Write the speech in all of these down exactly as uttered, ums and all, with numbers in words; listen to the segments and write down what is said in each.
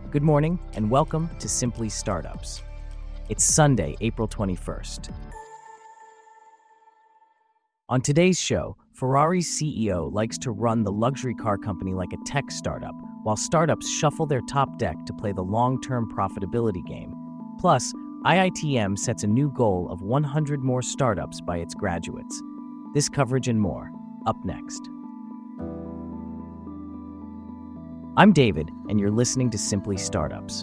Good morning and welcome to Simply Startups. It's Sunday, April twenty-first. On today's show, Ferrari's C E O likes to run the luxury car company like a tech startup, while startups shuffle their top deck to play the long-term profitability game. Plus, I I T M sets a new goal of one hundred more startups by its graduates. This coverage and more, up next. I'm David, and you're listening to Simply Startups.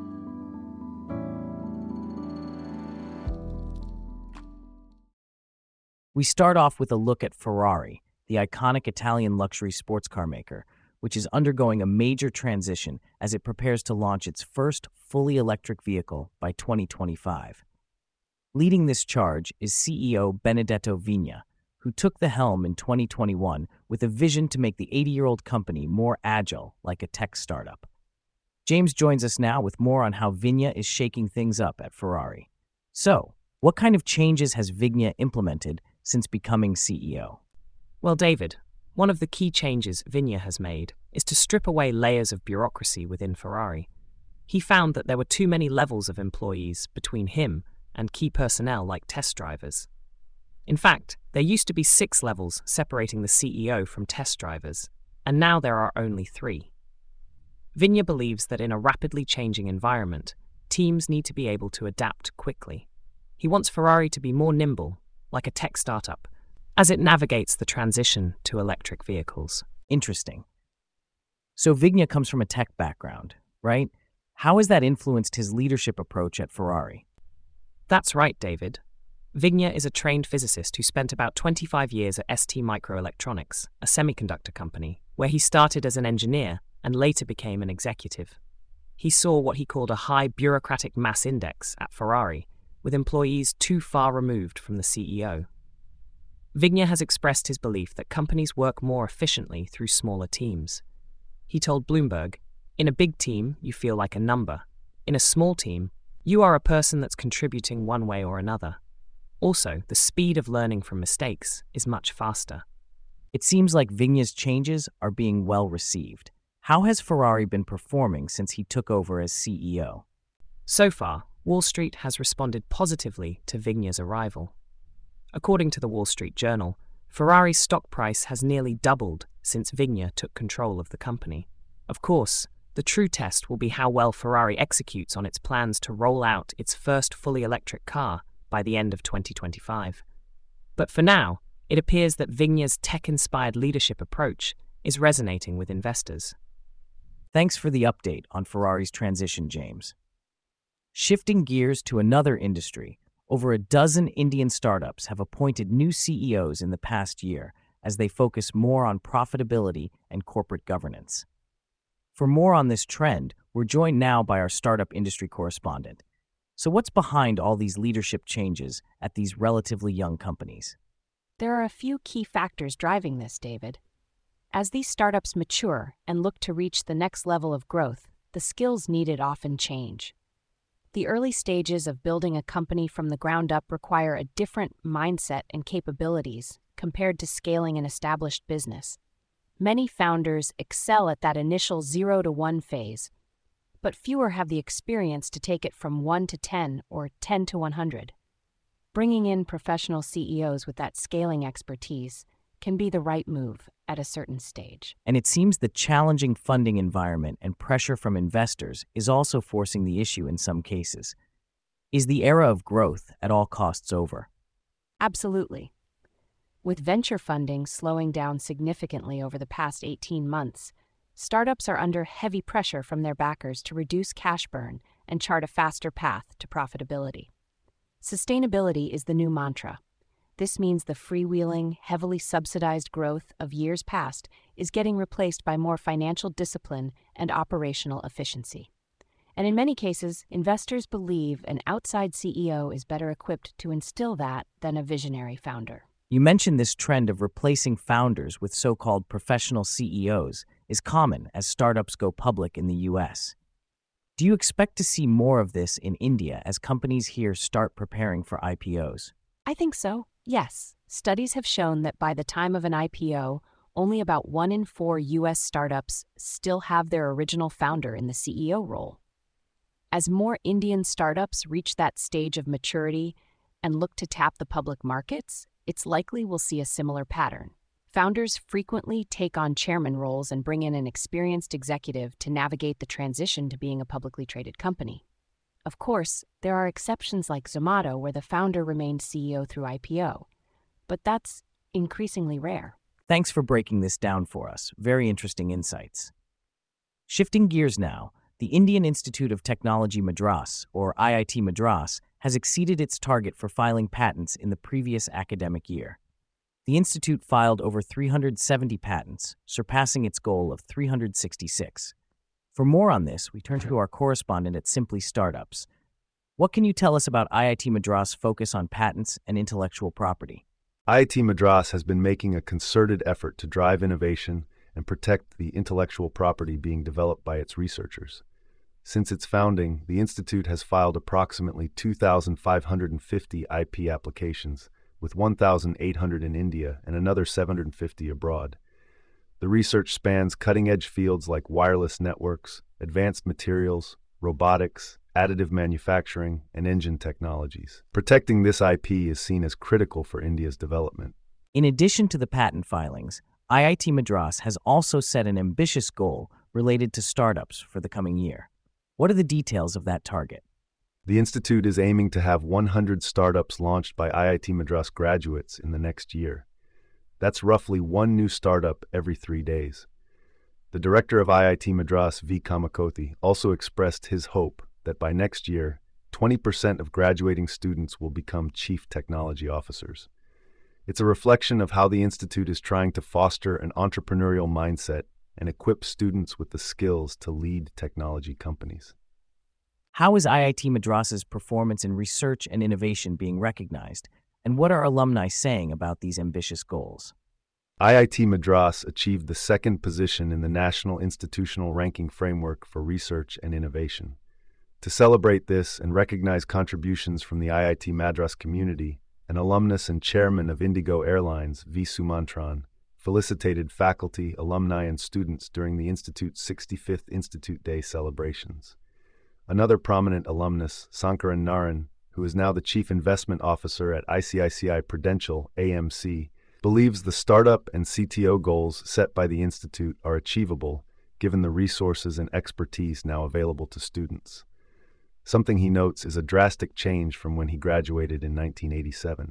We start off with a look at Ferrari, the iconic Italian luxury sports car maker, which is undergoing a major transition as it prepares to launch its first fully electric vehicle by twenty twenty-five. Leading this charge is C E O Benedetto Vigna, who took the helm in twenty twenty-one with a vision to make the eighty-year-old company more agile, like a tech startup. James joins us now with more on how Vigna is shaking things up at Ferrari. So, what kind of changes has Vigna implemented since becoming C E O? Well, David, one of the key changes Vigna has made is to strip away layers of bureaucracy within Ferrari. He found that there were too many levels of employees between him and key personnel like test drivers. In fact, there used to be six levels separating the C E O from test drivers, and now there are only three. Vigna believes that in a rapidly changing environment, teams need to be able to adapt quickly. He wants Ferrari to be more nimble, like a tech startup, as it navigates the transition to electric vehicles. Interesting. So Vigna comes from a tech background, right? How has that influenced his leadership approach at Ferrari? That's right, David. Vigna is a trained physicist who spent about twenty-five years at S T Microelectronics, a semiconductor company, where he started as an engineer and later became an executive. He saw what he called a high bureaucratic mass index at Ferrari, with employees too far removed from the C E O. Vigna has expressed his belief that companies work more efficiently through smaller teams. He told Bloomberg, "In a big team, you feel like a number. In a small team, you are a person that's contributing one way or another. Also, the speed of learning from mistakes is much faster." It seems like Vigna's changes are being well received. How has Ferrari been performing since he took over as C E O? So far, Wall Street has responded positively to Vigna's arrival. According to the Wall Street Journal, Ferrari's stock price has nearly doubled since Vigna took control of the company. Of course, the true test will be how well Ferrari executes on its plans to roll out its first fully electric car by the end of twenty twenty-five. But for now, it appears that Vigna's tech-inspired leadership approach is resonating with investors. Thanks for the update on Ferrari's transition, James. Shifting gears to another industry, over a dozen Indian startups have appointed new C E Os in the past year as they focus more on profitability and corporate governance. For more on this trend, we're joined now by our startup industry correspondent. So what's behind all these leadership changes at these relatively young companies? There are a few key factors driving this, David. As these startups mature and look to reach the next level of growth, the skills needed often change. The early stages of building a company from the ground up require a different mindset and capabilities compared to scaling an established business. Many founders excel at that initial zero to one phase, but fewer have the experience to take it from one to ten or ten to one hundred. Bringing in professional C E Os with that scaling expertise can be the right move at a certain stage. And it seems the challenging funding environment and pressure from investors is also forcing the issue in some cases. Is the era of growth at all costs over? Absolutely. With venture funding slowing down significantly over the past eighteen months, startups are under heavy pressure from their backers to reduce cash burn and chart a faster path to profitability. Sustainability is the new mantra. This means the freewheeling, heavily subsidized growth of years past is getting replaced by more financial discipline and operational efficiency. And in many cases, investors believe an outside C E O is better equipped to instill that than a visionary founder. You mentioned this trend of replacing founders with so-called professional C E Os is common as startups go public in the U S. Do you expect to see more of this in India as companies here start preparing for I P Os? I think so, yes. Studies have shown that by the time of an I P O, only about one in four U S startups still have their original founder in the C E O role. As more Indian startups reach that stage of maturity and look to tap the public markets, it's likely we'll see a similar pattern. Founders frequently take on chairman roles and bring in an experienced executive to navigate the transition to being a publicly traded company. Of course, there are exceptions like Zomato where the founder remained C E O through I P O, but that's increasingly rare. Thanks for breaking this down for us. Very interesting insights. Shifting gears now, the Indian Institute of Technology Madras, or I I T Madras, has exceeded its target for filing patents in the previous academic year. The institute filed over three hundred seventy patents, surpassing its goal of three hundred sixty-six. For more on this, we turn to our correspondent at Simply Startups. What can you tell us about I I T Madras' focus on patents and intellectual property? I I T Madras has been making a concerted effort to drive innovation and protect the intellectual property being developed by its researchers. Since its founding, the institute has filed approximately two thousand five hundred fifty I P applications, with one thousand eight hundred in India and another seven hundred fifty abroad. The research spans cutting-edge fields like wireless networks, advanced materials, robotics, additive manufacturing, and engine technologies. Protecting this I P is seen as critical for India's development. In addition to the patent filings, I I T Madras has also set an ambitious goal related to startups for the coming year. What are the details of that target? The institute is aiming to have one hundred startups launched by I I T Madras graduates in the next year. That's roughly one new startup every three days. The director of I I T Madras, V. Kamakothi, also expressed his hope that by next year, twenty percent of graduating students will become chief technology officers. It's a reflection of how the institute is trying to foster an entrepreneurial mindset and equip students with the skills to lead technology companies. How is I I T Madras's performance in research and innovation being recognized, and what are alumni saying about these ambitious goals? I I T Madras achieved the second position in the National Institutional Ranking Framework for Research and Innovation. To celebrate this and recognize contributions from the I I T Madras community, an alumnus and chairman of Indigo Airlines, V. Sumantran, felicitated faculty, alumni, and students during the Institute's sixty-fifth Institute Day celebrations. Another prominent alumnus, Sankaran Naran, who is now the Chief Investment Officer at I C I C I Prudential, A M C, believes the startup and C T O goals set by the Institute are achievable given the resources and expertise now available to students. Something he notes is a drastic change from when he graduated in nineteen eighty-seven.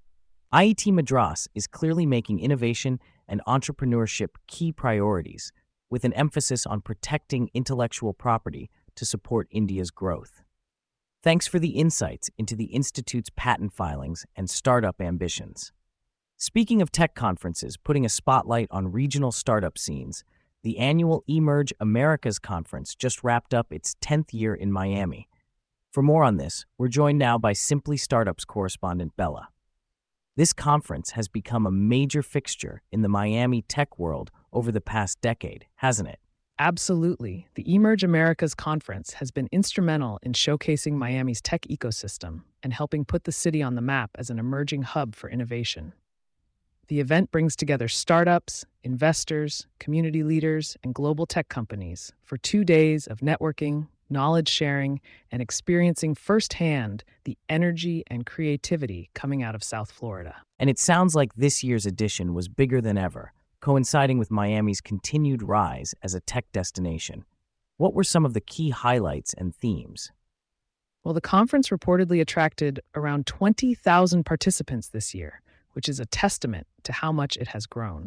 I I T Madras is clearly making innovation and entrepreneurship key priorities, with an emphasis on protecting intellectual property to support India's growth. Thanks for the insights into the Institute's patent filings and startup ambitions. Speaking of tech conferences putting a spotlight on regional startup scenes, the annual eMerge Americas Conference just wrapped up its tenth year in Miami. For more on this, we're joined now by Simply Startups correspondent Bella. This conference has become a major fixture in the Miami tech world over the past decade, hasn't it? Absolutely. The eMerge Americas Conference has been instrumental in showcasing Miami's tech ecosystem and helping put the city on the map as an emerging hub for innovation. The event brings together startups, investors, community leaders, and global tech companies for two days of networking, knowledge sharing, and experiencing firsthand the energy and creativity coming out of South Florida. And it sounds like this year's edition was bigger than ever, coinciding with Miami's continued rise as a tech destination. What were some of the key highlights and themes? Well, the conference reportedly attracted around twenty thousand participants this year, which is a testament to how much it has grown.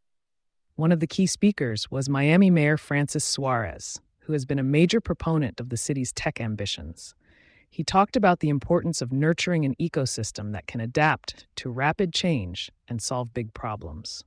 One of the key speakers was Miami Mayor Francis Suarez, who has been a major proponent of the city's tech ambitions. He talked about the importance of nurturing an ecosystem that can adapt to rapid change and solve big problems.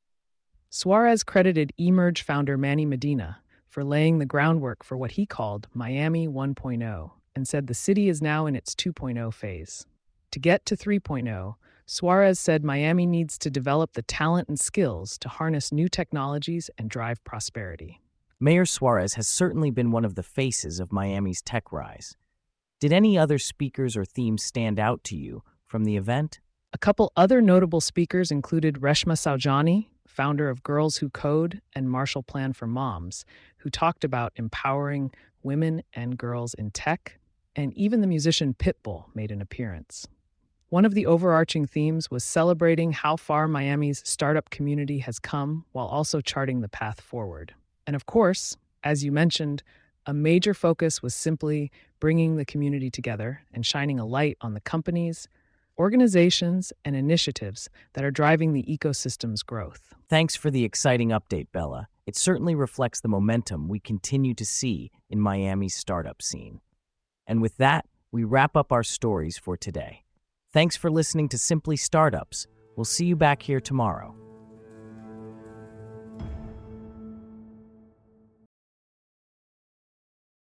Suarez credited eMerge founder Manny Medina for laying the groundwork for what he called Miami one point oh and said the city is now in its two point oh phase. To get to three point oh, Suarez said Miami needs to develop the talent and skills to harness new technologies and drive prosperity. Mayor Suarez has certainly been one of the faces of Miami's tech rise. Did any other speakers or themes stand out to you from the event? A couple other notable speakers included Reshma Saujani, founder of Girls Who Code and Marshall Plan for Moms, who talked about empowering women and girls in tech, and even the musician Pitbull made an appearance. One of the overarching themes was celebrating how far Miami's startup community has come while also charting the path forward. And of course, as you mentioned, a major focus was simply bringing the community together and shining a light on the companies, organizations, and initiatives that are driving the ecosystem's growth. Thanks for the exciting update, Bella. It certainly reflects the momentum we continue to see in Miami's startup scene. And with that, we wrap up our stories for today. Thanks for listening to Simply Startups. We'll see you back here tomorrow.